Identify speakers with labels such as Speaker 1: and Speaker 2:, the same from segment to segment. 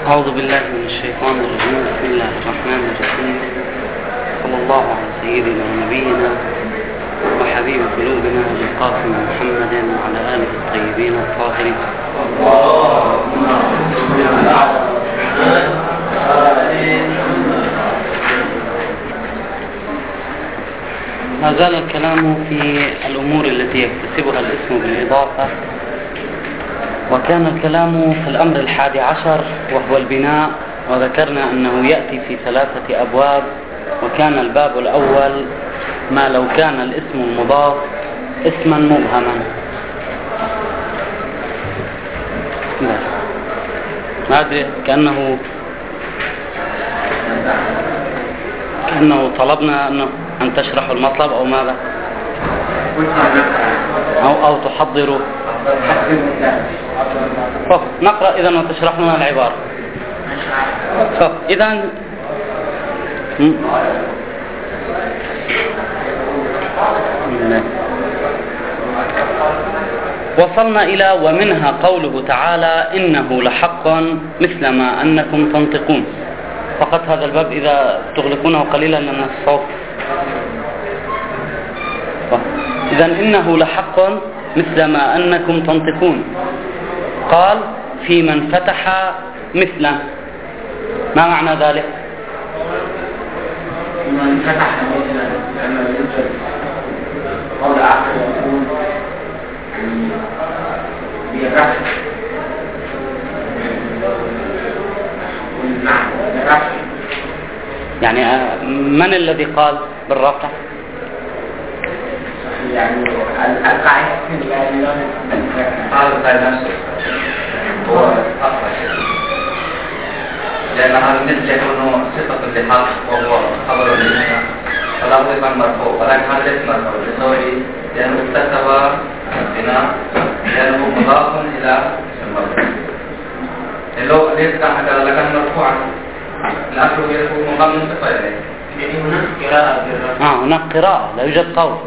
Speaker 1: أعوذ بالله من الشيطان الرجيم. بسم الله الرحمن الرحيم. صلى الله على سيدنا ونبينا وحبيب قلوبنا القاسم محمد وعلى آله الطيبين الطاهرين. ما زال الكلام في الأمور التي يكتسبها الاسم بالإضافة، وكان الكلام في الأمر 11 وهو البناء، وذكرنا أنه يأتي في 3 أبواب، وكان الباب الأول ما لو كان الاسم المضاف اسما مبهما. ما أدري كأنه طلبنا أن تشرحوا المطلب أو ماذا، أو تحضروا. نقرأ إذن وتشرح لنا العبارة. إذن وصلنا إلى ومنها قوله تعالى إنه لحق مثل ما أنكم تنطقون. فقط هذا الباب إذا تغلقونه قليلا لأن الصوت. إذن إنه لحق مثل ما أنكم تنطقون. قال في من فتح مثله. ما معنى ذلك؟
Speaker 2: من فتح مثله لأنه يوجد قول آخر يكون بالرفع
Speaker 1: يعني من الذي قال بالرفع؟
Speaker 2: يعني القاعدة
Speaker 3: قال نفسه هو أصلا، لأن هذا مثل يكون صفة لحق وهو خبر لله فلا بد من مرفوع، ولكن هذا ليس مرفوع لأنه اكتسب بناء لأنه مضاف إلى المرفوع. لو ليس كان مرفوعا الأصل يكون مقام من صفة إليه.
Speaker 2: يعني هناك قراءة بالرفع.
Speaker 1: هناك قراءة، لا يوجد قول.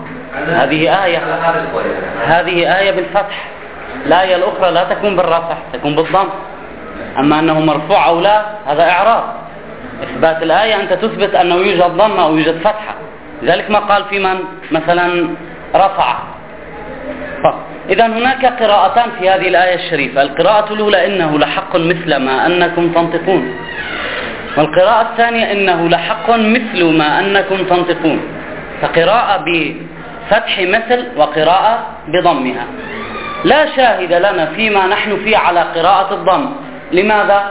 Speaker 1: هذه آية بالفتح. الآية الأخرى لا تكون بالرفع، تكون بالضم. أما أنه مرفوع أو لا هذا إعراب. إثبات الآية أنت تثبت أنه يوجد ضم أو يوجد فتحة، لذلك ما قال في من مثلا رفع. إذن هناك قراءتان في هذه الآية الشريفة. القراءة الأولى إنه لحق مثل ما أنكم تنطقون، والقراءة الثانية إنه لحق مثل ما أنكم تنطقون. فقراءة بفتح مثل وقراءة بضمها. لا شاهد لنا فيما نحن فيه على قراءة الضم. لماذا؟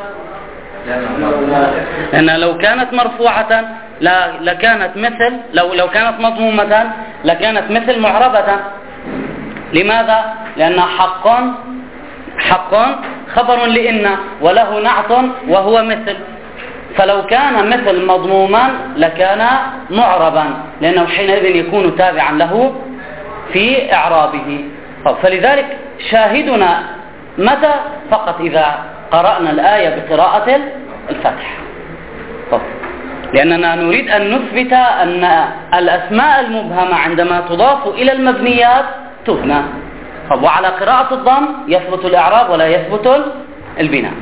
Speaker 1: لأن لو كانت مرفوعة لكانت مثل، لو كانت مضمومة لكانت مثل معربة. لماذا؟ لأن حق خبر لإن وله نعت وهو مثل، فلو كان مثل مضموما لكان معربا، لأنه حينئذ يكون تابعا له في إعرابه. فلذلك شاهدنا متى؟ فقط إذا قرأنا الآية بقراءة الفتح، لأننا نريد أن نثبت أن الأسماء المبهمة عندما تضاف إلى المبنيات تبنى. وعلى قراءة الضم يثبت الإعراب ولا يثبت البناء.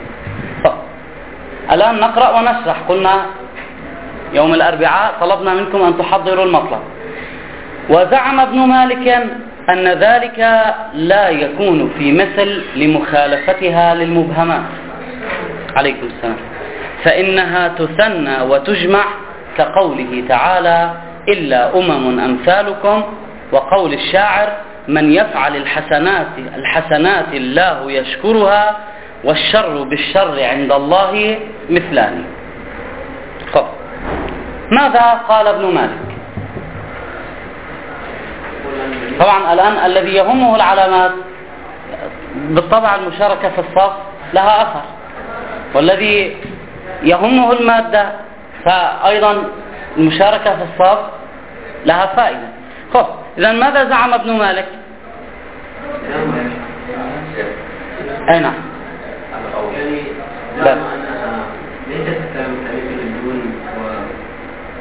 Speaker 1: الآن نقرأ ونشرح. قلنا يوم الأربعاء طلبنا منكم أن تحضروا المطلب. وزعم ابن مالك أن ذلك لا يكون في مثل لمخالفتها للمبهمات. عليكم السلام. فإنها تثنى وتجمع كقوله تعالى إلا أمثالكم، وقول الشاعر من يفعل الحسنات الله يشكرها، والشر بالشر عند الله مثلان. ماذا قال ابن مالك؟ طبعا الآن الذي يهمه العلامات بالطبع المشاركة في الصف لها أثر، والذي يهمه المادة فأيضا المشاركة في الصف لها فائدة. إذن ماذا زعم ابن مالك؟ أي نعم.
Speaker 2: لا. ليست كمثل الدون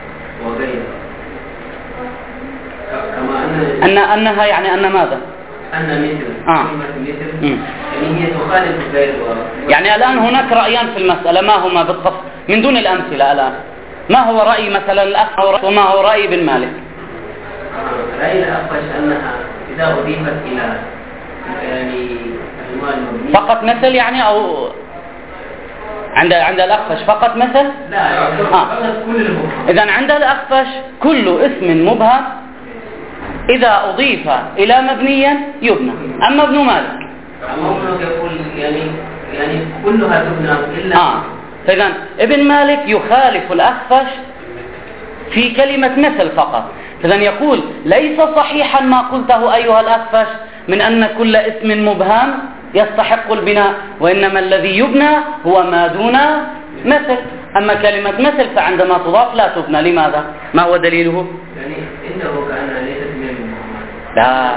Speaker 2: وغيرها، كما
Speaker 1: أنها يعني أن ماذا؟
Speaker 2: أن مثل كلمة مثل يعني هي تخالف غير.
Speaker 1: يعني الآن هناك رأيان في المسألة، ما هما بالضبط من دون الأمثلة؟ الآن ما هو رأي مثلا الأخفش وما هو رأي ابن مالك؟
Speaker 2: رأي الأخفش أنها إذا أضيفت إلى يعني
Speaker 1: فقط مثل يعني، أو عند الأخفش فقط مثل؟
Speaker 2: لا كل المبهم.
Speaker 1: إذن عند الأخفش كل اسم مبهم إذا أضيف إلى مبنيا يبنى. أما ابن مالك
Speaker 2: يقول يعني كلها تبنى إلا
Speaker 1: فإذن ابن مالك يخالف الأخفش في كلمة مثل فقط. إذن يقول ليس صحيحا ما قلته أيها الأخفش من أن كل اسم مبهم يستحق البناء، وإنما الذي يبنى هو ما دون مثل. أما كلمة مثل فعندما تضاف لا تبنى. لماذا؟ ما هو دليله؟
Speaker 2: يعني إنه كأنها ليست من المبهمات.
Speaker 1: لا،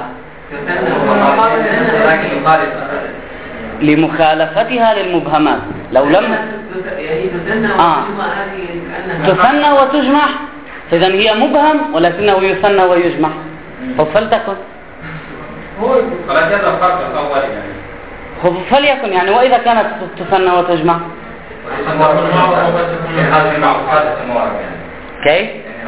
Speaker 1: لمخالفتها للمبهمات. لو لم تثنى وتجمع، إذن هي مبهم ولكنه يثنى ويجمع. فلتكن فليكن يعني، وإذا كانت تثنى وتجمع كيف؟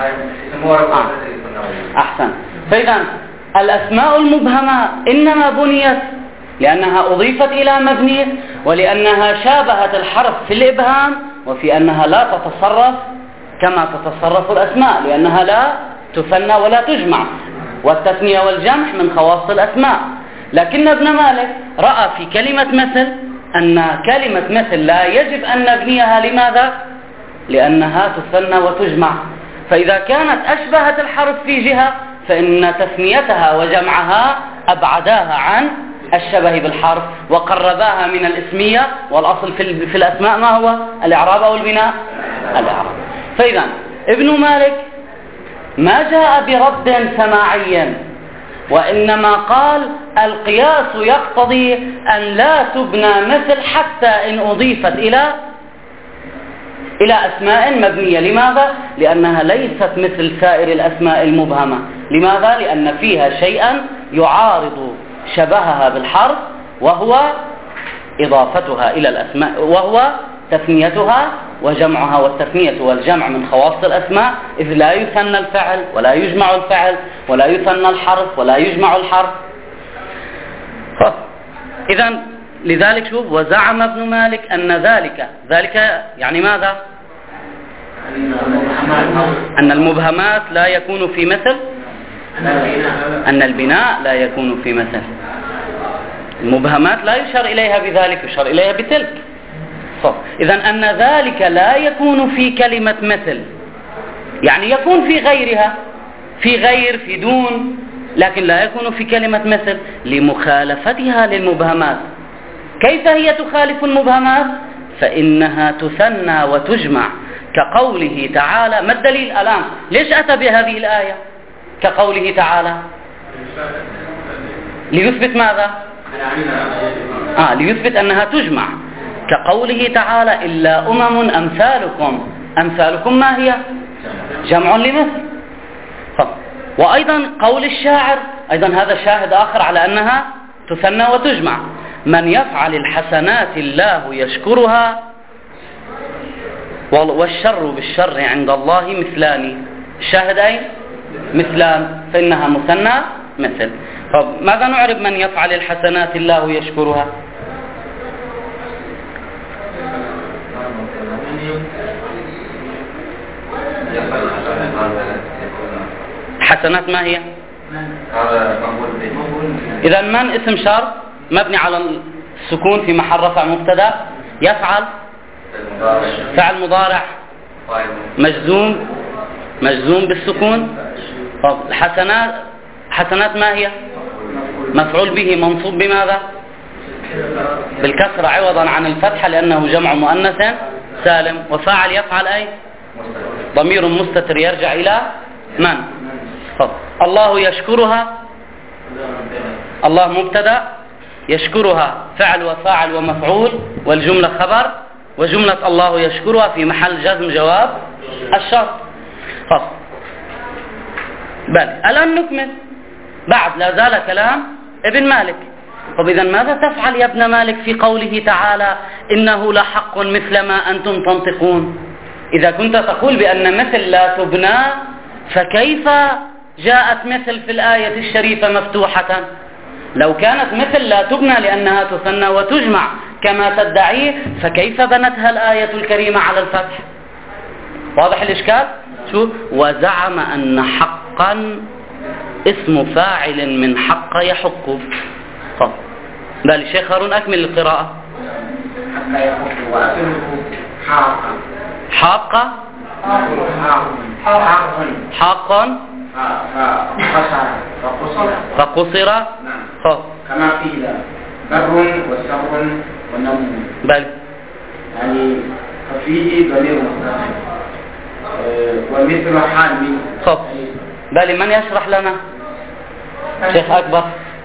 Speaker 1: أحسن. فإذا الأسماء المبهمة إنما بنيت لأنها أضيفت إلى مبني، ولأنها شابهت الحرف في الإبهام، وفي أنها لا تتصرف كما تتصرف الأسماء، لأنها لا تثنى ولا تجمع، والتثنية والجمع من خواص الأسماء. لكن ابن مالك رأى في كلمة مثل أن كلمة مثل لا يجب أن نبنيها. لماذا؟ لأنها تثنى وتجمع. فإذا كانت أشبهت الحرف في جهة فإن تثنيتها وجمعها أبعداها عن الشبه بالحرف وقرباها من الاسمية، والأصل في الأسماء ما هو؟ الإعراب أو البناء؟ الإعراب. فإذا ابن مالك ما جاء برد سماعيا، وإنما قال القياس يقتضي أن لا تبنى مثل حتى إن أضيفت إلى أسماء مبنية. لماذا؟ لأنها ليست مثل سائر الأسماء المبهمة. لماذا؟ لأن فيها شيئا يعارض شبهها بالحرف، وهو إضافتها إلى الأسماء، وهو تثنيتها وجمعها. والتثنية والجمع من خواص الأسماء، إذ لا يثنى الفعل ولا يجمع الفعل ولا يثنى الحرف ولا يجمع الحرف. إذن لذلك شوف، وزعم ابن مالك أن ذلك يعني ماذا؟ أن المبهمات لا يكون في مثل، أن البناء لا يكون في مثل. المبهمات لا يشار إليها بذلك، يشار إليها بتلك. إذن أن ذلك لا يكون في كلمة مثل، يعني يكون في غيرها، في غير، في دون، لكن لا يكون في كلمة مثل لمخالفتها للمبهمات. كيف هي تخالف المبهمات؟ فإنها تثنى وتجمع، كقوله تعالى. ما الدليل الآن؟ ليش أتى بهذه الآية كقوله تعالى؟ ليثبت ماذا؟ ليثبت أنها تجمع، كقوله تعالى إلا أمم أمثالكم. أمثالكم ما هي؟ جمع لمثل. وأيضا قول الشاعر، أيضا هذا شاهد آخر على أنها تثنى وتجمع. من يفعل الحسنات الله يشكرها، والشر بالشر عند الله مثلان. الشاهد أين؟ مثلان، فإنها مثنى مثل. ماذا نعرب من يفعل الحسنات الله يشكرها؟ حسنات ما هي؟ إذا من اسم شرط مبني على السكون في محل رفع مبتدا. يفعل فعل مضارع مجزوم بالسكون. حسنات ما هي؟ مفعول به منصوب بماذا؟ بالكسر عوضا عن الفتحة لأنه جمع مؤنث سالم. وفاعل يفعل أي؟ ضمير مستتر يرجع إلى من؟ الله يشكرها، الله مبتدا، يشكرها فعل وفاعل ومفعول، والجملة خبر، وجملة الله يشكرها في محل جزم جواب الشرط. بل الآن نكمل. بعد لا زال كلام ابن مالك. طب إذا ماذا تفعل يا ابن مالك في قوله تعالى إنه لحق مثل ما أنتم تنطقون؟ إذا كنت تقول بأن مثل لا تبنى، فكيف جاءت مثل في الآية الشريفة مفتوحة؟ لو كانت مثل لا تبنى لأنها تثنى وتجمع كما تدعيه، فكيف بنتها الآية الكريمة على الفتح؟ واضح الإشكال؟ شو؟ وزعم أن حقا اسم فاعل من حق يحق. طب بل الشيخ هارون أكمل القراءة.
Speaker 2: حق يحق وأصله حاقا.
Speaker 1: حاقا حاقا فقصر. نعم.
Speaker 2: كما قيل بر وسر ونمو.
Speaker 1: بل
Speaker 2: يعني ففيه ضمير مستتر ومثل حال من.
Speaker 1: طب بل من يشرح لنا؟ شيخ أكبر.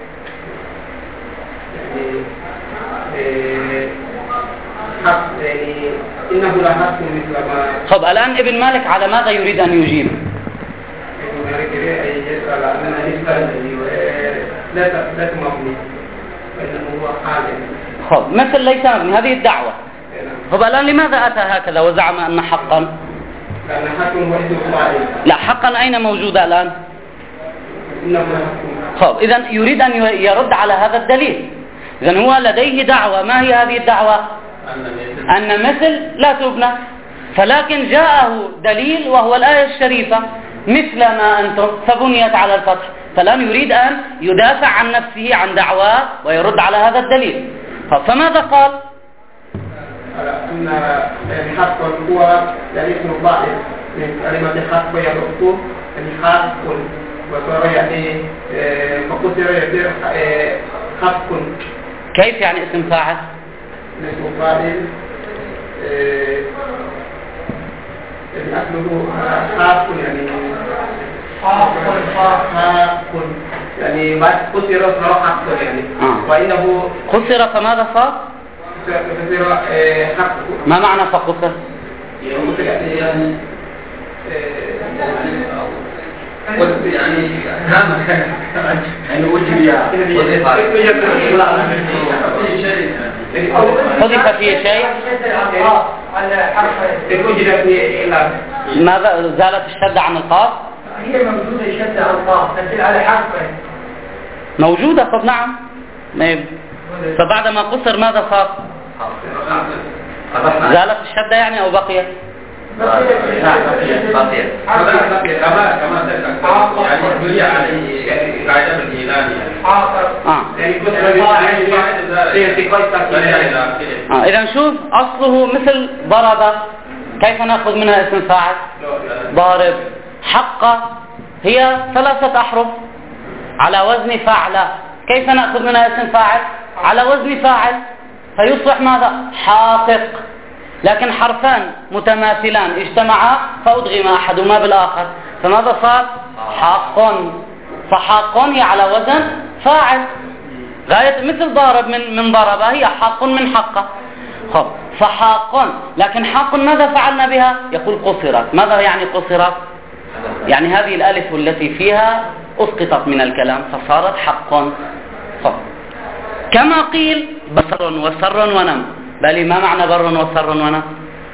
Speaker 2: حق يعني إنه لحق مثل ما.
Speaker 1: طب الآن ابن مالك على ماذا يريد أن يجيب؟
Speaker 2: ابن مالك يريد أن يسأل عن الإسلام لا مبني وإنه هو حال.
Speaker 1: طب مثل ليس مبني، هذه الدعوة. طب الآن لماذا أتى هكذا وزعم أن حقا؟
Speaker 2: لأن حق هو اسم فاعل.
Speaker 1: لا، حقا أين موجودة الآن؟
Speaker 2: إنه لحق.
Speaker 1: طب إذا يريد أن يرد على هذا الدليل. إذن هو لديه دعوة. ما هي هذه الدعوة؟ أن مثل لا تبنى، فلكن جاءه دليل وهو الآية الشريفة مثل ما أنتم فبنيت على الفتح، فالآن يريد أن يدافع عن نفسه عن دعواه ويرد على هذا الدليل. فماذا قال؟
Speaker 2: أن الحق هو يعني اسم فاعل من كلمة حق يحق، الحق وصار يعني فقصر يصير حق.
Speaker 1: كيف يعني اسم فاعل؟
Speaker 2: اسم فاعل أصله حق يعني حق يعني بعد قصر صار حق يعني. وإنه
Speaker 1: قصر فماذا صار؟
Speaker 2: قصر حق.
Speaker 1: ما معنى فقصر؟
Speaker 2: يعني يعني نعم يعني وجد
Speaker 1: حذف فيه شيء. ماذا زالت الشدة عن القاف؟
Speaker 2: هي موجودة الشدة عن القاف تدل على حرف
Speaker 1: موجودة. طب نعم. فبعدما قصر ماذا صار؟ زالت الشدة يعني أو بقيت؟
Speaker 3: بقيت. كما يعني بني عليه قاعدة الإعلان
Speaker 1: إذا شوف أصله مثل ضرب، كيف نأخذ منها اسم فاعل؟ ضارب. حق هي 3 أحرف على وزن فاعل، كيف نأخذ منها اسم فاعل؟ على وزن فاعل، فيصبح ماذا؟ حاقق. لكن حرفان متماثلان اجتمعا فأدغم أحدهما بالآخر، فماذا صار؟ حق. فحق هي على وزن فاعل، غاية مثل ضارب من ضرب، هي حق من حق. فحق. لكن حق ماذا فعلنا بها؟ يقول قصرت. ماذا يعني قصرت؟ يعني هذه الألف التي فيها أسقطت من الكلام فصارت حق. كما قيل بر وسر ونم. بل ما معنى بر وسر ونم؟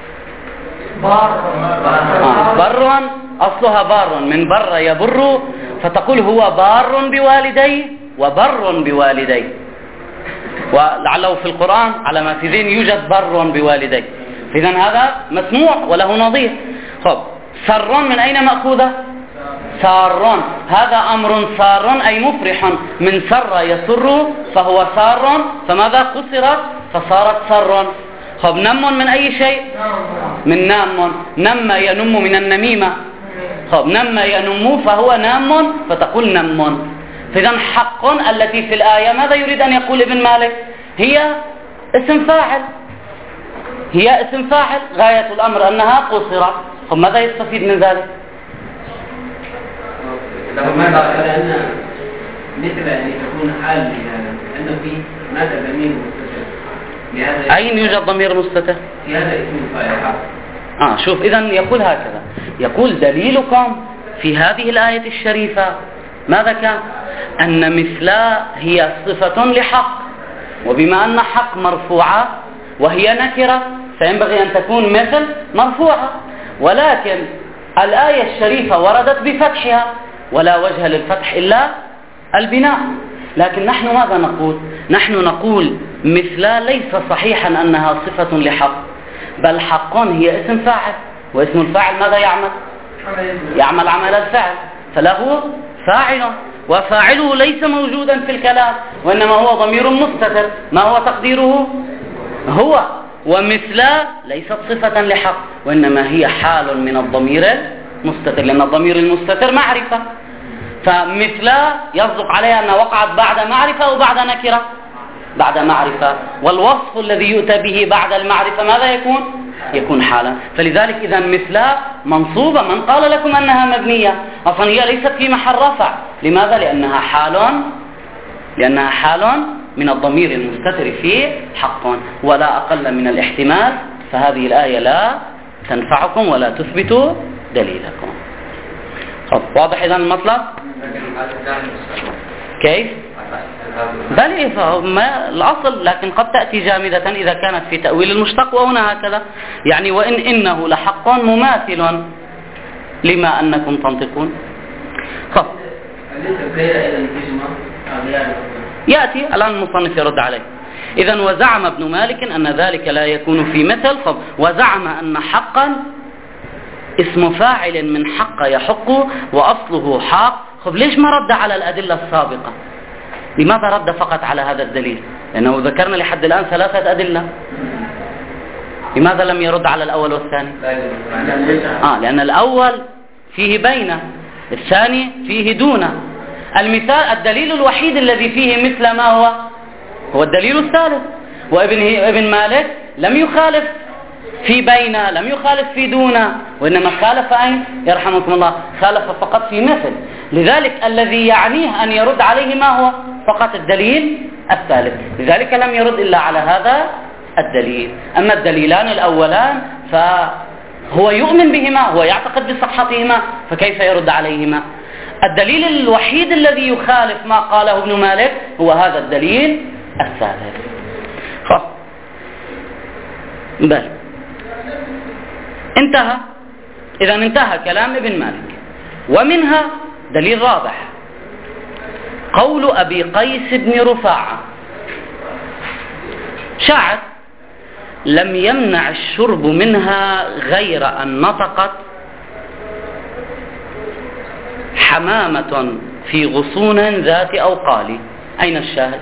Speaker 1: بر أصلها بار من بر يبر، فتقول هو بار بوالديه وبر بوالديه، ولعله في القرآن على ما في ذهن يوجد بر بوالديه، إذن هذا مسموع وله نظير. سر من أين مأخوذة؟ سار. هذا أمر سار أي مفرح، من سر يسر فهو سار، فماذا قصرت؟ فصارت سر. نم من أي شيء؟ من نام. نم ينم من النميمة. نم ينم فهو نام، فتقول نم. فإذن حق التي في الآية ماذا يريد أن يقول ابن مالك؟ هي اسم فاعل، هي اسم فاعل، غاية الأمر أنها قصرت. ماذا يستفيد من ذلك؟
Speaker 2: مثل أن تكون حال لأنه في ماذا ضمير مستتر.
Speaker 1: أين يوجد ضمير مستتر؟
Speaker 2: في هذا اسم الفاعل.
Speaker 1: شوف إذن يقول هكذا، يقول دليلكم في هذه الآية الشريفة ماذا كان؟ أن مثلا هي صفة لحق، وبما أن حق مرفوعة وهي نكرة فينبغي أن تكون مثل مرفوعة، ولكن الآية الشريفة وردت بفتحها ولا وجه للفتح إلا البناء. لكن نحن ماذا نقول؟ نحن نقول مثلا ليس صحيحا أنها صفة لحق، بل حق هي اسم فاعل، واسم الفاعل ماذا يعمل؟ يعمل عمل الفعل، فله فاعل، وفاعله ليس موجودا في الكلام، وإنما هو ضمير مستتر. ما هو تقديره؟ هو. ومثلا ليست صفة لحق، وإنما هي حال من الضمير المستتر، لأن الضمير المستتر معرفة، فمثلا يصدق عليها أنها وقعت بعد معرفة أو بعد نكرة؟ بعد معرفة. والوصف الذي يؤتى به بعد المعرفة ماذا يكون؟ يكون حالا. فلذلك إذا مثلا منصوبة، من قال لكم أنها مبنية؟ أصلا هي ليست في محل رفع. لماذا؟ لأنها حال من الضمير المستتر في حق، ولا أقل من الاحتمال. فهذه الآية لا تنفعكم ولا تثبت دليلكم. واضح إذن المطلب؟ كيف؟ بل ما الأصل، لكن قد تأتي جامدة إذا كانت في تأويل المشتق، وهنا هكذا يعني وإن إنه لحق مماثل لما أنكم تنطقون. يأتي الآن المصنف يرد عليه. إذن وزعم ابن مالك أن ذلك لا يكون في مثل، وزعم أن حقا اسم فاعل من حق يحق وأصله حق. ليش ما رد على الأدلة السابقة؟ لماذا رد فقط على هذا الدليل؟ لأنه ذكرنا لحد الآن 3 أدلة. لماذا لم يرد على الأول والثاني؟ لأن الأول فيه بين، الثاني فيه دون. المثال الدليل الوحيد الذي فيه مثل ما هو الدليل الثالث. وابن مالك لم يخالف في بين، لم يخالف في دون، وإنما خالف أين؟ يرحمكم الله، خالف فقط في مثل. لذلك الذي يعنيه أن يرد عليه ما هو؟ فقط الدليل الثالث. لذلك لم يرد إلا على هذا الدليل. أما الدليلان الأولان فهو يؤمن بهما، هو يعتقد بصحتهما، فكيف يرد عليهما؟ الدليل الوحيد الذي يخالف ما قاله ابن مالك هو هذا الدليل الثالث. بل انتهى. إذا انتهى كلام ابن مالك. ومنها دليل رابع، قول أبي قيس بن رفاعة شاعر: لم يمنع الشرب منها غير أن نطقت حمامة في غصون ذات أوقال. أين الشاهد؟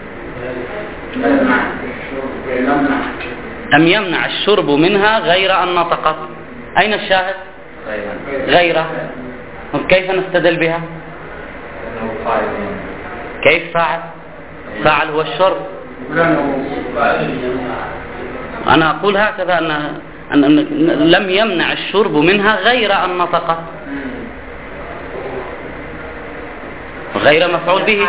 Speaker 1: لم يمنع الشرب منها غير أن نطقت. أين الشاهد؟ غيره. كيف نستدل بها؟ كيف فاعل؟ فاعل هو الشرب. أنا أقول هكذا أن لم يمنع الشرب منها غير أن نطقت، غير مفعول به.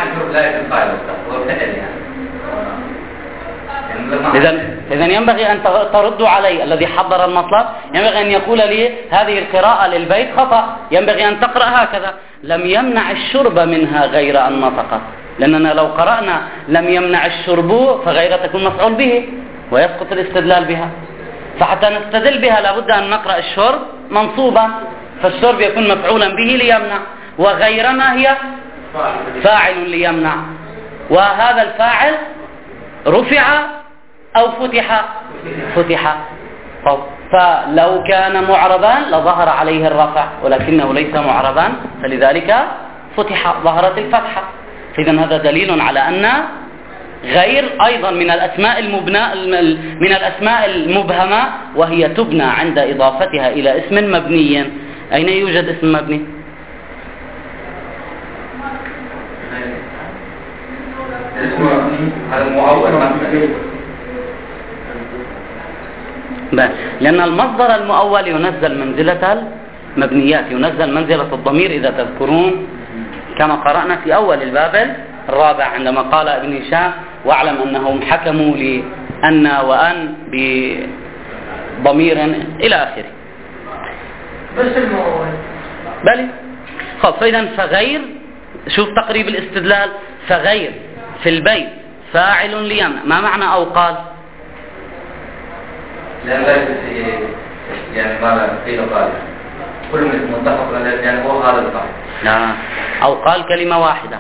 Speaker 1: إذن ينبغي أن تردوا علي. الذي حضر المطلب ينبغي أن يقول لي هذه القراءة للبيت خطأ، ينبغي أن تقرأ هكذا: لم يمنع الشرب منها غير أن نطقت. لأننا لو قرأنا لم يمنع الشرب فغير تكون مفعول به ويسقط الاستدلال بها. فحتى نستدل بها لابد أن نقرأ الشرب منصوبا، فالشرب يكون مفعولا به ليمنع، وغير ما هي فاعل ليمنع، وهذا الفاعل رفع أو فتح. فلو كان معربا لظهر عليه الرفع، ولكنه ليس معربا فلذلك ظهرت الفتحة. فإذا هذا دليل على أن غير أيضا من الأسماء المبهمة، وهي تبنى عند إضافتها إلى اسم مبني. أين يوجد اسم مبني؟ لأن المصدر المؤول ينزل منزلة المبنيات، ينزل منزلة الضمير إذا تذكرون، كما قرأنا في أول الباب الرابع عندما قال ابن هشام: واعلم أنهم حكموا لأن وأن بضمير إلى آخره.
Speaker 2: بس المؤول
Speaker 1: بلي. فإذا فغير شوف تقريب الاستدلال. فغير في البيت فاعل ليمنع، ما معنى أو قال؟
Speaker 3: لأن غير يعني ما قيل قال كل متفق يعني هو هذا القال.
Speaker 1: لا، أو قال كلمة واحدة.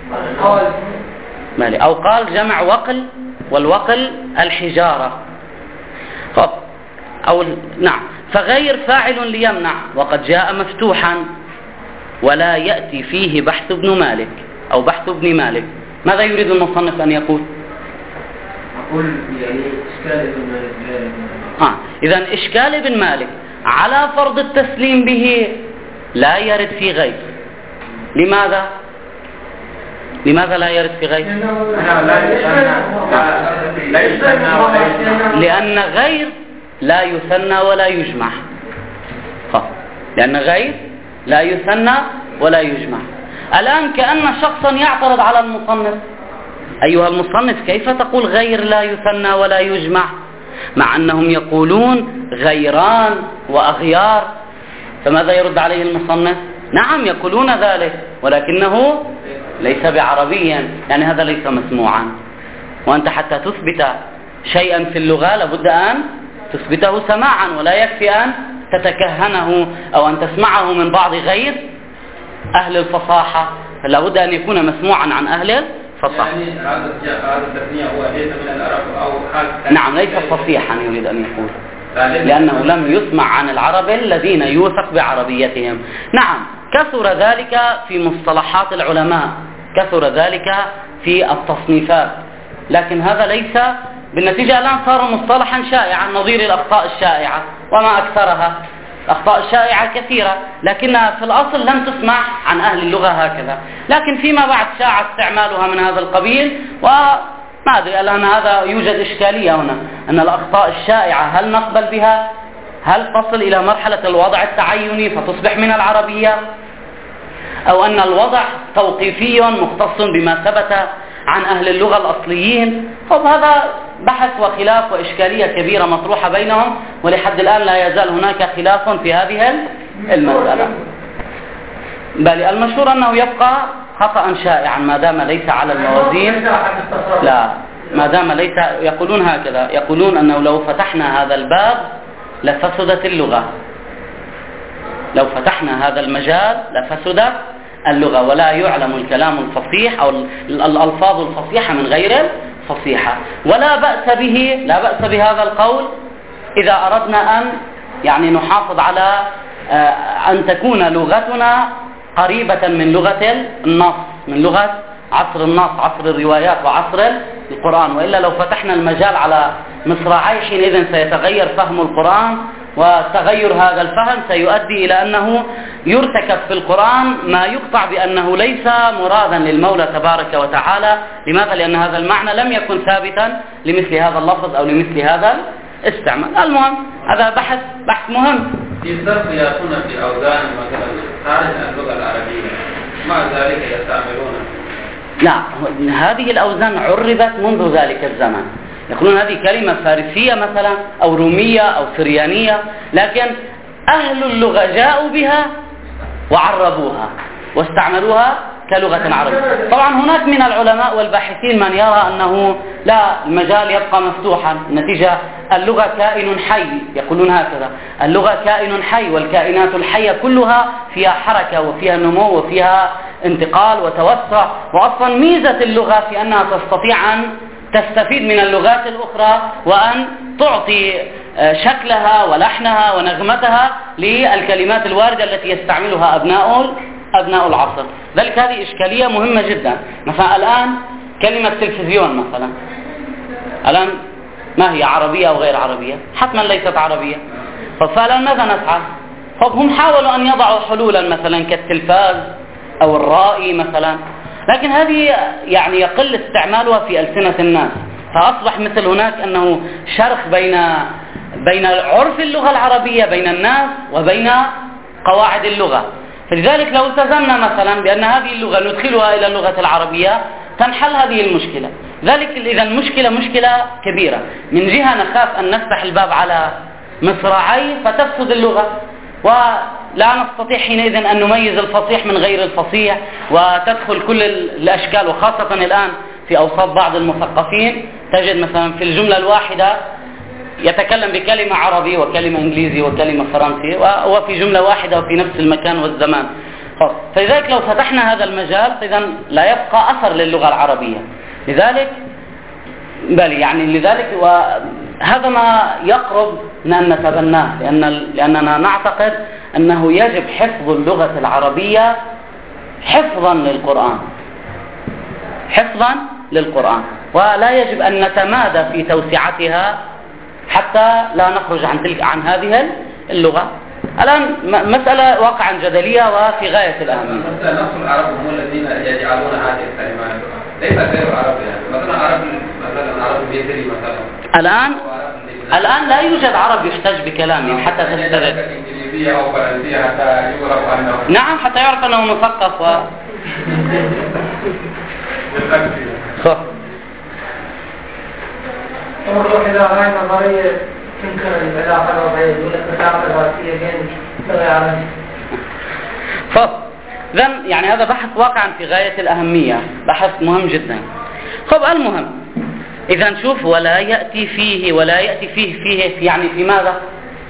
Speaker 1: مالي أو قال جمع وقل، والوقل الحجارة. طب أو نعم. فغير فاعل ليمنع وقد جاء مفتوحا ولا يأتي فيه بحث ابن مالك أو بحث ابن مالك. ماذا يريد المصنف أن يقول؟
Speaker 2: أقول يعني إشكال ابن مالك.
Speaker 1: إذن إشكال ابن مالك على فرض التسليم به لا يرد في غير. لماذا؟ لماذا لا يرد في غير؟ لأن غير لا يثنى ولا يجمع. لأن غير لا يثنى ولا يجمع. الآن كأن شخصا يعترض على المصنف: أيها المصنف، كيف تقول غير لا يثنى ولا يجمع مع أنهم يقولون غيران وأغيار؟ فماذا يرد عليه المصنف؟ نعم يقولون ذلك، ولكنه ليس بعربيا، يعني هذا ليس مسموعا. وأنت حتى تثبت شيئا في اللغة لابد أن تثبته سماعا، ولا يكفي أن تتكهنه أو أن تسمعه من بعض غير أهل الفصاحة، فلابد أن يكون مسموعا عن أهل الفصاحة.
Speaker 2: يعني هذا التثنية هو ليس من العرب أو
Speaker 1: نعم، ليس فصيحا يريد أن يقول، لأنه لم يسمع عن العرب الذين يوثق بعربيتهم. نعم، كثر ذلك في مصطلحات العلماء، كثر ذلك في التصنيفات، لكن هذا ليس بالنتيجة. الآن صار مصطلحا شائعا نظير الأخطاء الشائعة، وما أكثرها. الأخطاء الشائعة كثيرة، لكنها في الأصل لم تسمع عن أهل اللغة هكذا، لكن فيما بعد شاع استعمالها من هذا القبيل. وما أدري الآن هذا يوجد إشكالية هنا، أن الأخطاء الشائعة هل نقبل بها؟ هل تصل إلى مرحلة الوضع التعيني فتصبح من العربية، أو أن الوضع توقيفي مختص بما ثبت عن أهل اللغة الأصليين؟ طب هذا بحث وخلاف وإشكالية كبيرة مطروحة بينهم، ولحد الآن لا يزال هناك خلاف في هذه المسألة. بل المشهور أنه يبقى خطأ شائعا ما دام ليس على الموازين. لا، ما دام ليس، يقولون هكذا، يقولون أنه لو فتحنا هذا الباب لفسدت اللغة، لو فتحنا هذا المجال لفسدت اللغة، ولا يعلم الكلام الفصيح أو الألفاظ الفصيحة من غير الفصيحة. ولا بأس به، لا بأس بهذا القول إذا أردنا أن يعني نحافظ على أن تكون لغتنا قريبة من لغة النص، من لغة عصر النص، عصر الروايات وعصر القرآن. وإلا لو فتحنا المجال على مصراعي حينئذ سيتغير فهم القرآن، وتغير هذا الفهم سيؤدي إلى أنه يرتكب في القرآن ما يقطع بأنه ليس مرادا للمولى تبارك وتعالى. لماذا؟ لأن هذا المعنى لم يكن ثابتا لمثل هذا اللفظ أو لمثل هذا الاستعمال. المهم هذا بحث مهم.
Speaker 2: في الصرف يكون في أوزان مثلا خارج اللغة العربية، مع ذلك يستعملون.
Speaker 1: لا، هذه الأوزان عربت منذ ذلك الزمن. يقولون هذه كلمة فارسية مثلا أو رومية أو سريانية، لكن أهل اللغة جاءوا بها وعربوها واستعملوها كلغة عربية. طبعا هناك من العلماء والباحثين من يرى أنه لا، المجال يبقى مفتوحا، النتيجة اللغة كائن حي، يقولون هكذا، اللغة كائن حي، والكائنات الحية كلها فيها حركة وفيها نمو وفيها انتقال وتوسع. وأصلا ميزة اللغة في أنها تستطيع أن تستفيد من اللغات الأخرى وأن تعطي شكلها ولحنها ونغمتها للكلمات الواردة التي يستعملها أبناء العصر. ذلك هذه إشكالية مهمة جدا. مثلا الآن كلمة تلفزيون مثلا، الآن ما هي عربية أو غير عربية؟ حتما ليست عربية. فالآن ماذا نفعل؟ هم حاولوا أن يضعوا حلولا مثلا كالتلفاز أو الرائي مثلا، لكن هذه يعني يقل استعمالها في ألسنة الناس، فأصبح مثل هناك أنه شرخ بين عرف اللغة العربية بين الناس وبين قواعد اللغة. فلذلك لو التزمنا مثلا بأن هذه اللغة ندخلها إلى اللغة العربية تنحل هذه المشكلة. ذلك إذا مشكلة كبيرة. من جهة نخاف أن نفتح الباب على مصراعي فتفسد اللغة، لا نستطيع حينئذ أن نميز الفصيح من غير الفصيح، وتدخل كل الأشكال، وخاصة الآن في أوساط بعض المثقفين تجد مثلا في الجملة الواحدة يتكلم بكلمة عربي وكلمة إنجليزي وكلمة فرنسي، وفي جملة واحدة وفي نفس المكان والزمان. فلذلك لو فتحنا هذا المجال فإذا لا يبقى أثر للغة العربية. لذلك وهذا ما يقرب أن نتبناه، لأننا نعتقد أنه يجب حفظ اللغة العربية حفظا للقرآن، ولا يجب أن نتمادى في توسعتها حتى لا نخرج عن هذه اللغة. الآن مسألة واقعا جدلية وفي غاية الأهمية.
Speaker 3: مثلا نفس العرب هم الذين يجعلون هذه الكلمات، ليس غير العرب يعني. مثلا عرب بيتري مثلا.
Speaker 1: الآن لا يوجد عرب يحتج بكلامه حتى تستدل.
Speaker 3: إنجليزية أو فرنسية حتى يعرف أنه.
Speaker 1: نعم، حتى يعرف أنه مثقف
Speaker 2: نروح إلى هاي نظرية تنكر العلاقة الوضعية، يقول لك العلاقة الوضعية بين اللغة العربية.
Speaker 1: يعني هذا بحث واقعا في غاية الأهمية، بحث مهم جدا. المهم إذا نشوف ولا يأتي فيه يعني في ماذا؟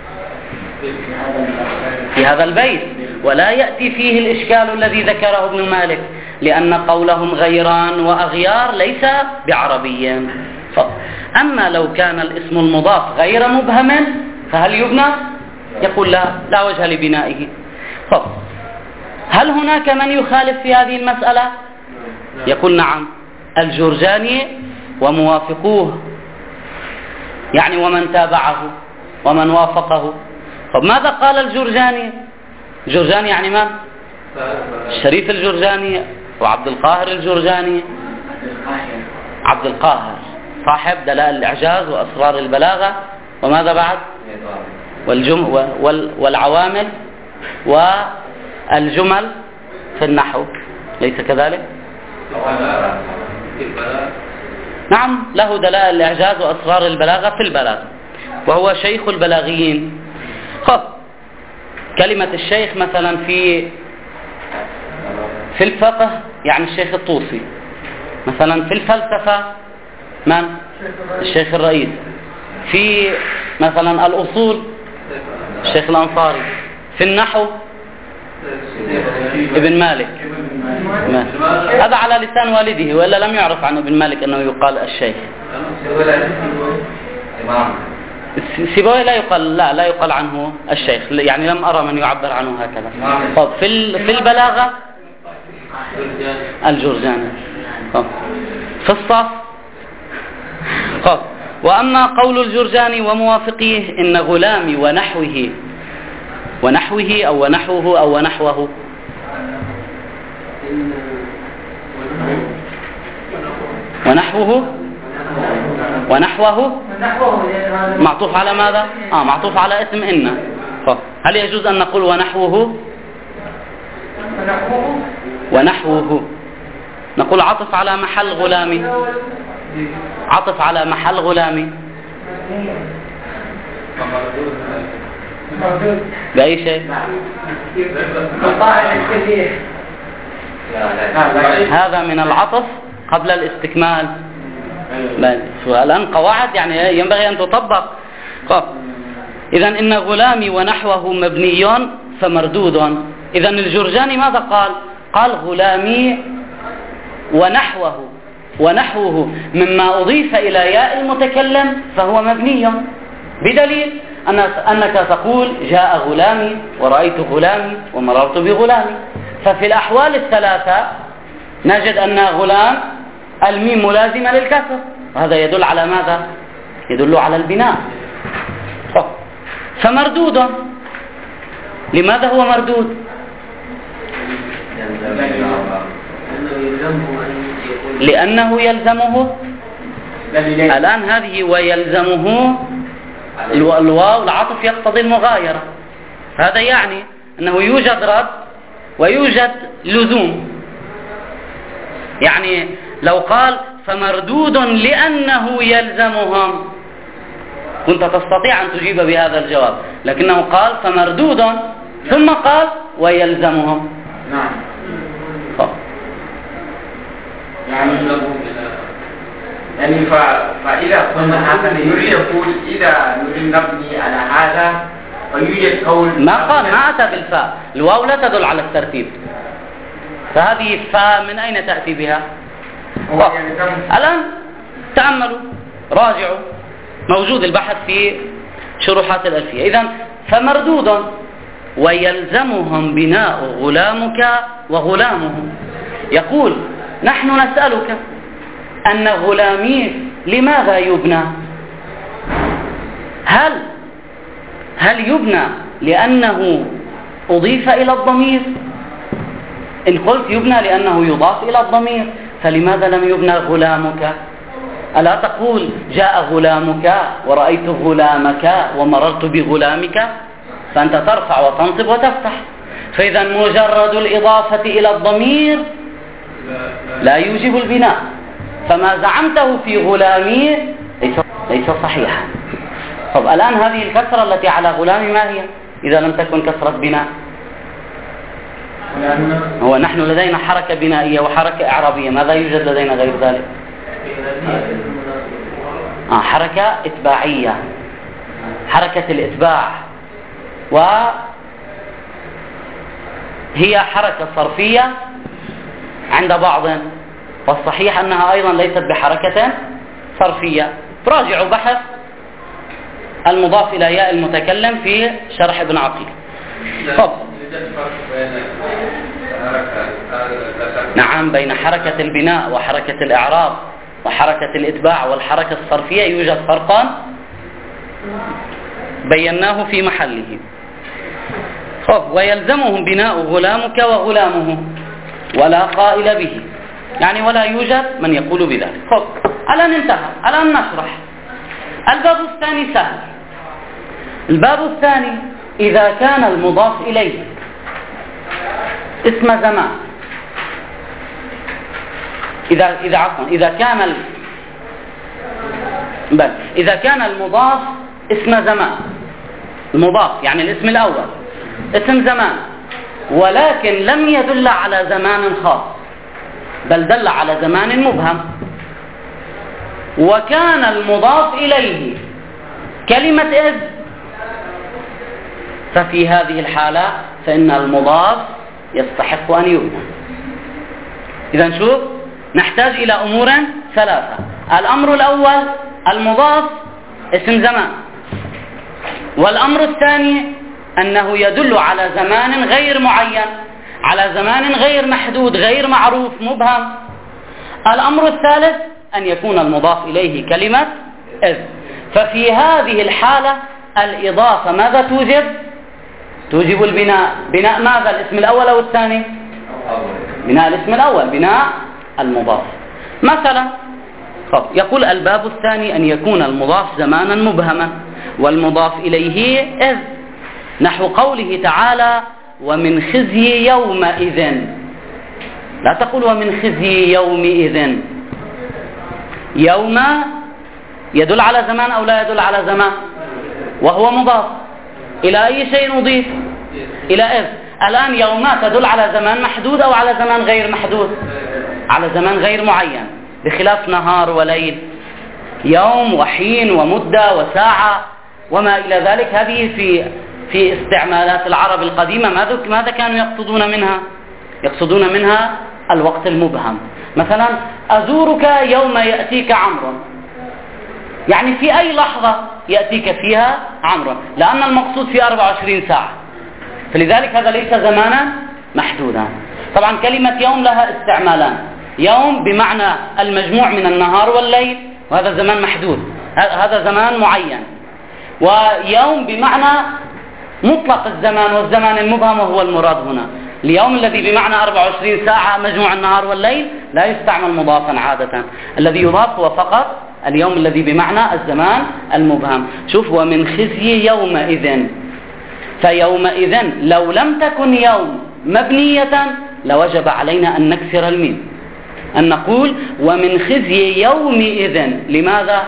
Speaker 1: في هذا البيت ولا يأتي فيه الإشكال الذي ذكره ابن مالك، لأن قولهم غيران وأغيار ليس بعربي. أما لو كان الاسم المضاف غير مبهم فهل يبنى؟ يقول لا وجه لبنائه. هل هناك من يخالف في هذه المسألة؟ يقول نعم، الجرجاني وموافقوه، يعني ومن تابعه ومن وافقه. ماذا قال الجرجاني؟ الجرجاني يعني من؟ الشريف الجرجاني وعبد القاهر الجرجاني. عبد القاهر صاحب دلائل الإعجاز وأسرار البلاغة، وماذا بعد؟ والعوامل والجمل في النحو، ليس كذلك؟ نعم، له دلائل الإعجاز وأسرار البلاغة في البلاغة، وهو شيخ البلاغيين. كلمة الشيخ مثلا في الفقه يعني الشيخ الطوسي، مثلا في الفلسفة من؟ الشيخ الرئيس، في مثلا الأصول الشيخ الأنصاري، في النحو ابن مالك. هذا على لسان والده، وإلا لم يعرف عن ابن مالك أنه يقال الشيخ. سيبويه لا يقال عنه الشيخ، يعني لم أرى من يعبر عنه هكذا. في البلاغة الجرجاني. في الصف. وأما قول الجرجاني وموافقيه إن غلامي ونحوه أو ونحوه أو ونحوه ونحوه معطوف على ماذا؟ معطوف على اسم إن. هل يجوز أن نقول ونحوه؟ نقول عطف على محل غلامي، عطف على محل غلامي بأي شيء؟ هذا من العطف قبل الاستكمال. الآن قواعد يعني ينبغي أن تطبق. إذا إن غلامي ونحوه مبني فمردود. إذا الجرجاني ماذا قال غلامي ونحوه مما أضيف إلى ياء المتكلم فهو مبني، بدليل أنك تقول جاء غلامي ورأيت غلامي ومررت بغلامي. ففي الأحوال الثلاثة نجد أن غلام الميم ملازمة للكسر، وهذا يدل على ماذا؟ يدل على البناء. فمردود. لماذا هو مردود؟ لأنه يلزمه الآن هذه ويلزمه الواو العطف يقتضي المغايرة، هذا يعني أنه يوجد رد ويوجد لزوم. يعني لو قال فمردود لأنه يلزمهم كنت تستطيع أن تجيب بهذا الجواب، لكنه قال فمردود ثم قال ويلزمهم.
Speaker 4: نعم. يعني فإذا كنا هكذا يريد يقول إذا نريد نبني على هذا فيوجد قول
Speaker 1: ما أتى بالفاء، الواو لا تدل على الترتيب، فهذه الفاء من أين تأتي بها؟ الآن تأملوا راجعوا، موجود البحث في شروحات الألفية. إذن فمردود ويلزمهم بناء غلامك وغلامه. يقول نحن نسألك أن غلامي لماذا يبنى؟ هل يبنى لأنه أضيف إلى الضمير؟ إن قلت يبنى لأنه يضاف إلى الضمير فلماذا لم يبنى غلامك؟ ألا تقول جاء غلامك ورأيت غلامك ومررت بغلامك؟ فأنت ترفع وتنصب وتفتح. فإذا مجرد الإضافة إلى الضمير لا يوجب البناء، فما زعمته في غلامي ليس صحيحا. طب الآن هذه الكسرة التي على غلامي ما هي إذا لم تكن كسرة بناء؟ هو نحن لدينا حركة بنائية وحركة إعرابية، ماذا يوجد لدينا غير ذلك؟ حركة إتباعية، حركة الإتباع، وهي حركة صرفية عند بعض، والصحيح أنها أيضا ليست بحركة صرفية. راجعوا بحث المضاف إلى ياء المتكلم في شرح ابن عقيل. نعم، بين حركة البناء وحركة الإعراب وحركة الإتباع والحركة الصرفية يوجد فرقا بيناه في محله. ويلزمهم بناء غلامك وغلامه ولا قائل به، يعني ولا يوجد من يقول بذلك. الآن انتهى، الآن نشرح. الباب الثاني سهل. الباب الثاني إذا كان المضاف إليه اسم زمان، إذا كان المضاف اسم زمان، المضاف يعني الاسم الأول اسم زمان، ولكن لم يدل على زمان خاص بل دل على زمان مبهم، وكان المضاف إليه كلمة إذ، ففي هذه الحالة فإن المضاف يستحق أن يبنى. إذن شوف، نحتاج إلى أمور ثلاثة. الأمر الأول المضاف اسم زمان، والأمر الثاني أنه يدل على زمان غير معين، على زمان غير محدود غير معروف مبهم. الأمر الثالث أن يكون المضاف إليه كلمة إذ. ففي هذه الحالة الإضافة ماذا توجب؟ توجب البناء. بناء ماذا؟ الاسم الأول أو الثاني؟ بناء الاسم الأول، بناء المضاف. مثلا يقول الباب الثاني أن يكون المضاف زمانا مبهما والمضاف إليه إذ، نحو قوله تعالى ومن خزي يومئذ. لا تقول ومن خزي يومئذ. يوم يدل على زمان أو لا يدل على زمان؟ وهو مضاف إلى أي شيء نضيف؟ إلى إذ. الآن يوم تدل على زمان محدود أو على زمان غير محدود؟ على زمان غير معين، بخلاف نهار وليل، يوم وحين ومدة وساعة وما إلى ذلك. هذه في استعمالات العرب القديمة ماذا كانوا يقصدون منها؟ يقصدون منها الوقت المبهم. مثلا أزورك يوم يأتيك عمرو، يعني في أي لحظة يأتيك فيها عمرو، لأن المقصود في 24 ساعة، فلذلك هذا ليس زمانا محدودا. طبعا كلمة يوم لها استعمالان، يوم بمعنى المجموع من النهار والليل وهذا زمان محدود، هذا زمان معين، ويوم بمعنى مطلق الزمان والزمان المبهم وهو المراد هنا. اليوم الذي بمعنى 24 ساعة مجموع النهار والليل لا يستعمل مضافا عادة، الذي يضاف هو فقط اليوم الذي بمعنى الزمان المبهم. شوف ومن خزي يومئذ، فيومئذ لو لم تكن يوم مبنية لوجب علينا أن نكسر الميم، أن نقول ومن خزي يومئذ. لماذا؟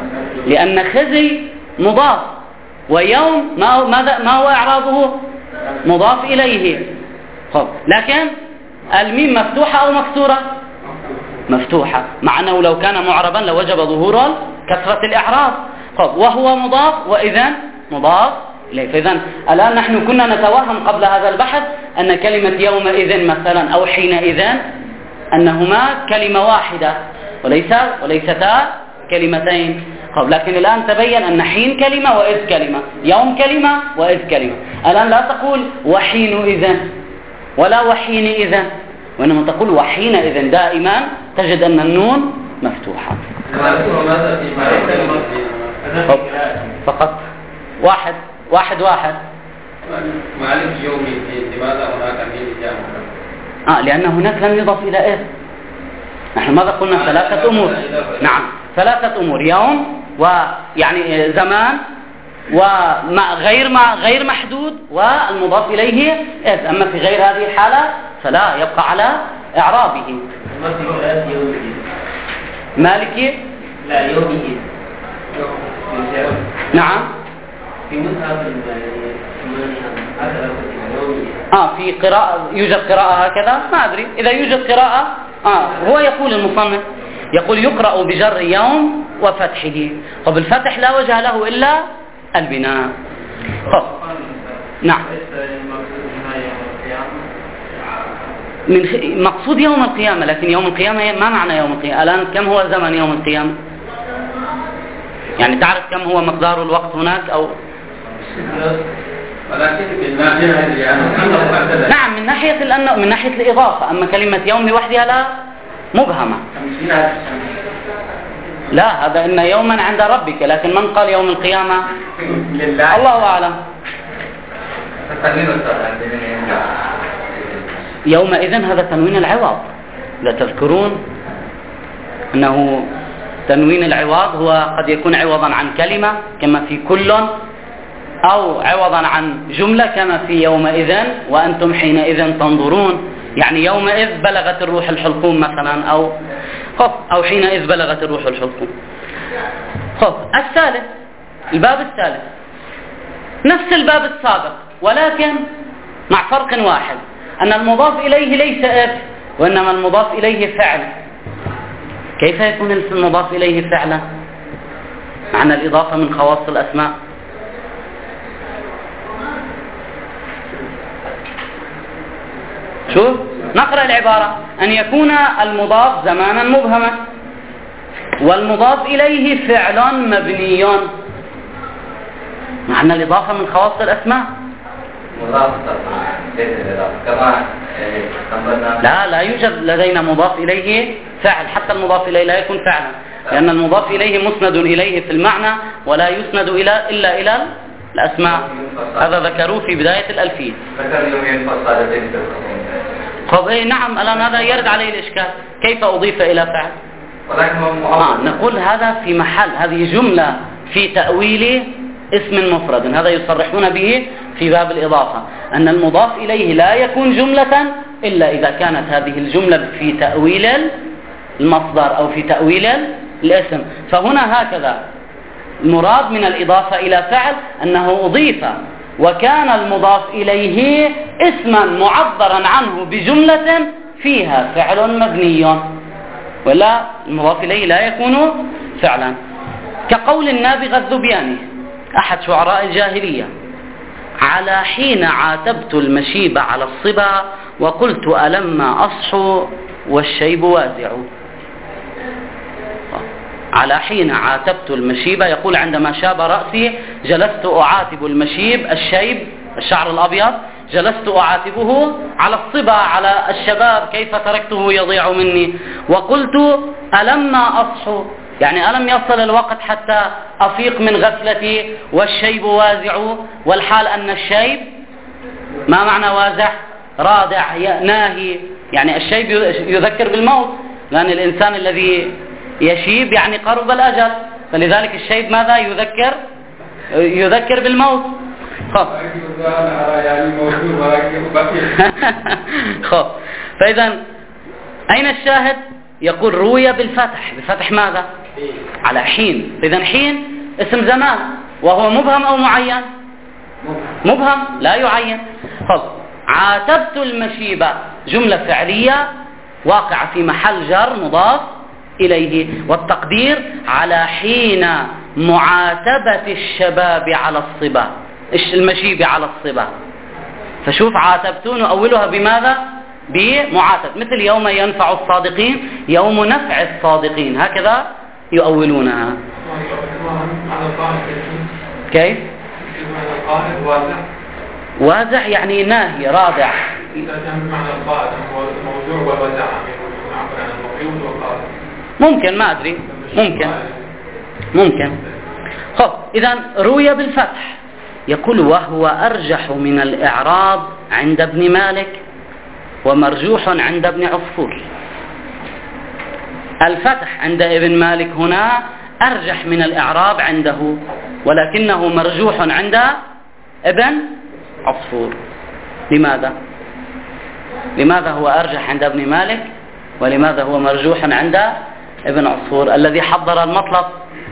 Speaker 1: لأن خزي مضاف، ويوم ما هو إعرابه؟ مضاف إليه. خب لكن الميم مفتوحة أو مكسورة؟ مفتوحة، مع أنه لو كان معربا لوجب ظهور كسرة الإعراب. خب وهو مضاف وإذن مضاف إليه. فإذن الآن نحن كنا نتوهم قبل هذا البحث أن كلمة يومئذ مثلا أو حينئذ أنهما كلمة واحدة وليستا كلمتين. طب لكن الآن تبين أن حين كلمة وإذ كلمة، يوم كلمة وإذ كلمة. الآن لا تقول وحينئذ ولا وحينئذ، وإنما تقول وحينئذ. دائما تجد أن النون مفتوحة. فقط واحد.
Speaker 2: مالك يوم الدين لماذا هناك مين؟
Speaker 1: لأن هناك لم يضاف إلى إذ. نحن ماذا قلنا؟ ثلاثة أمور. نعم، ثلاثة أمور: يوم، ويعني زمان، غير محدود، والمضاف إليه إذ. أما في غير هذه الحالة فلا، يبقى على إعرابه. مالكي
Speaker 4: لا يومئذ.
Speaker 1: نعم.
Speaker 4: في مصحف
Speaker 1: في قراءة، يوجد قراءة هكذا؟ ما أدري إذا يوجد قراءة. هو يقول المصنف يقول يقرأ بجر يوم وفتحه. طب الفتح لا وجه له إلا البناء. نعم. مقصود يوم القيامة، لكن يوم القيامة ما معنى يوم القيامة؟ الآن كم هو زمن يوم القيامة؟ يعني تعرف كم هو مقدار الوقت هناك أو؟ نعم، من ناحية الإضافة. أما كلمة يوم لوحدها لا، مبهمة. لا، هذا إن يوما عند ربك، لكن من قال يوم القيامة؟ الله أعلم. يومئذ هذا تنوين العوض. لا تذكرون أنه تنوين العوض هو قد يكون عوضا عن كلمة كما في كل، أو عوضا عن جملة كما في يومئذ وأنتم حينئذ تنظرون. يعني يومئذ بلغت الروح الحلقوم مثلا، أو حينئذ بلغت الروح الحلقوم. الثالث، الباب الثالث نفس الباب السابق، ولكن مع فرق واحد، أن المضاف إليه ليس إذ، وإنما المضاف إليه فعل. كيف يكون المضاف إليه فعلا؟ معنى الإضافة من خواص الأسماء. شوف نقرأ العبارة: أن يكون المضاف زمانا مبهما، والمضاف إليه فعل مبني. معنى الإضافة من خواص الأسماء. لا يوجد لدينا مضاف إليه فعل، حتى المضاف إليه لا يكون فعلا، لأن المضاف إليه مسند إليه في المعنى ولا يسند إلا إلى الأسماء. هذا ذكروه في بداية الألفية. نعم، الآن هذا يرد عليه الإشكال، كيف أضيف إلى فعل؟ نقول هذا في محل، هذه جملة في تأويل اسم مفرد، هذا يصرحون به في باب الإضافة، أن المضاف إليه لا يكون جملة إلا إذا كانت هذه الجملة في تأويل المصدر أو في تأويل الاسم. فهنا هكذا المراد من الإضافة إلى فعل أنه أضيف وكان المضاف إليه اسما معبرا عنه بجملة فيها فعل مبني، ولا المضاف إليه لا يكون فعلا. كقول النابغة الذبياني أحد شعراء الجاهلية: على حين عاتبت المشيب على الصبا وقلت ألما أصحو والشيب وازع. على حين عاتبت المشيب، يقول عندما شاب رأسي جلست أعاتب المشيب، الشيب الشعر الأبيض، جلست أعاتبه على الصبا، على الشباب، كيف تركته يضيع مني. وقلت ألما أصحو، يعني ألم يصل الوقت حتى أفيق من غفلتي والشيب وازع، والحال أن الشيب ما معنى وازع؟ رادع، ناهي، يعني الشيب يذكر بالموت، لأن الإنسان الذي يشيب يعني قرب الأجل، فلذلك الشيب ماذا يذكر بالموت. فإذا أين الشاهد؟ يقول روي بالفتح. بفتح ماذا؟ على حين. إذن حين اسم زمان، وهو مبهم أو معين؟ مبهم لا يعين. طب عاتبت المشيبة جملة فعلية واقعة في محل جر مضاف إليه، والتقدير على حين معاتبة الشباب على الصبا، المشيبة على الصبا. فشوف عاتبتون أولها بماذا؟ بمعاتب، مثل يوم ينفع الصادقين يوم نفع الصادقين، هكذا يؤولونها. كيف؟ وازع يعني ناهي رادع. ممكن، ما أدري، ممكن. خب إذن روي بالفتح، يقول وهو أرجح من الإعراب عند ابن مالك ومرجوح عند ابن عصفور. الفتح عند ابن مالك هنا أرجح من الإعراب عنده، ولكنه مرجوح عند ابن عصفور. لماذا هو أرجح عند ابن مالك ولماذا هو مرجوح عند ابن عصفور الذي حضر المطلب؟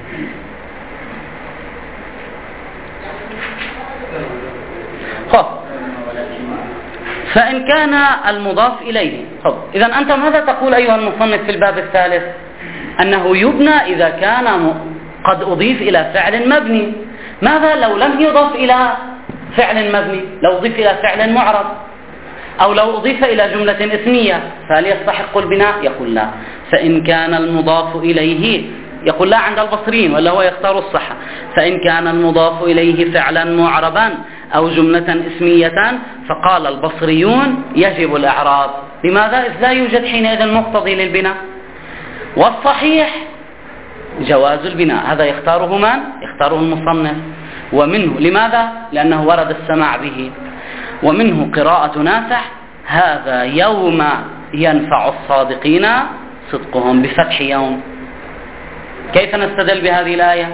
Speaker 1: فإن كان المضاف إليه، إذن أنت ماذا تقول أيها المصنف في الباب الثالث؟ أنه يبنى إذا كان قد أضيف إلى فعل مبني. ماذا لو لم يضف إلى فعل مبني؟ لو أضيف إلى فعل معرب، أو لو أضيف إلى جملة اسمية، فهل يستحق البناء؟ يقول لا. فإن كان المضاف إليه، يقول لا عند البصريين ولا هو يختار الصحة، فإن كان المضاف إليه فعلا معربا أو جملة اسمية فقال البصريون يجب الإعراب. لماذا؟ إذ لا يوجد حينئذ مقتضي للبناء. والصحيح جواز البناء، هذا يختاره من؟ يختاره المصنف. ومنه، لماذا؟ لأنه ورد السماع به. ومنه قراءة نافع هذا يوم ينفع الصادقين صدقهم بفتح يوم. كيف نستدل بهذه الآية؟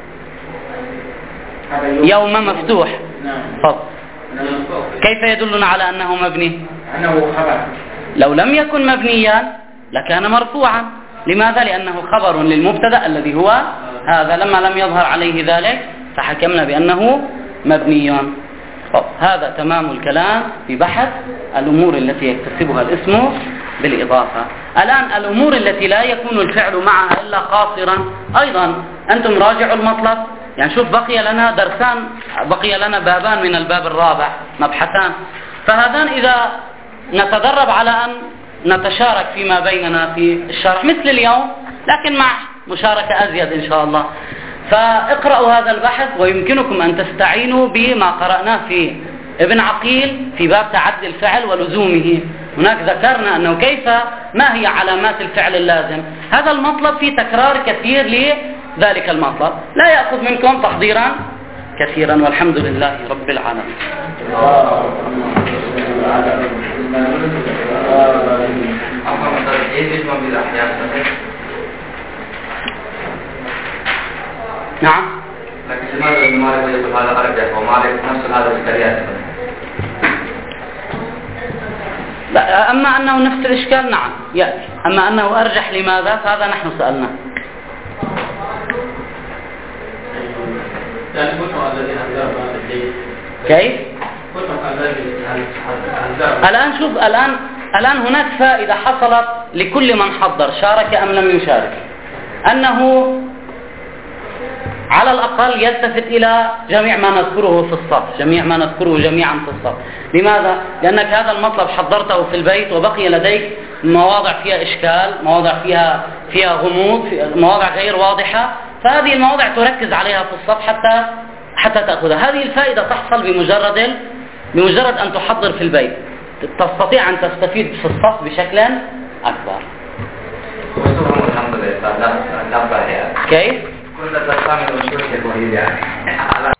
Speaker 1: يوم مفتوح. كيف يدلنا على أنه مبني؟ لو لم يكن مبنيا لكان مرفوعا. لماذا؟ لأنه خبر للمبتدأ الذي هو هذا، لما لم يظهر عليه ذلك فحكمنا بأنه مبني. هذا تمام الكلام في بحث الأمور التي يكتسبها الاسم بالإضافة. الآن الأمور التي لا يكون الفعل معها إلا قاصرا، أيضا أنتم راجعوا المطلب. يعني شوف، بقي لنا درسان، بقي لنا بابان من الباب الرابع، مبحثان. فهذان إذا نتدرب على أن نتشارك فيما بيننا في الشرح مثل اليوم، لكن مع مشاركة أزيد إن شاء الله. فاقرأوا هذا البحث، ويمكنكم أن تستعينوا بما قرأناه في ابن عقيل في باب تعدي الفعل ولزومه. هناك ذكرنا أنه كيف، ما هي علامات الفعل اللازم. هذا المطلب فيه تكرار كثير لذلك المطلب، لا يأخذ منكم تحضيرا كثيرا، والحمد لله رب العالمين. نعم.
Speaker 3: لكن لماذا ابن مالك يقول هذا أرجح ومالك نفس هذا الإشكاليات؟
Speaker 1: لا، أما أنه نفس الإشكال نعم يأتي، أما أنه أرجح لماذا فهذا نحن سألنا. كيف؟ الآن شوف، الآن هناك فائدة حصلت لكل من حضر شارك أم لم يشارك، أنه على الأقل يلتفت إلى جميع ما نذكره في الصف، جميع ما نذكره جميعا في الصف. لماذا؟ لأنك هذا المطلب حضرته في البيت وبقي لديك مواضع فيها إشكال، مواضع فيها غموض، مواضع غير واضحة، فهذه المواضع تركز عليها في الصف حتى تأخذها. هذه الفائدة تحصل بمجرد أن تحضر في البيت، تستطيع أن تستفيد في الصف بشكل أكبر.
Speaker 3: الحمد لله.
Speaker 1: كيف؟
Speaker 3: كل الأسامي المشهورة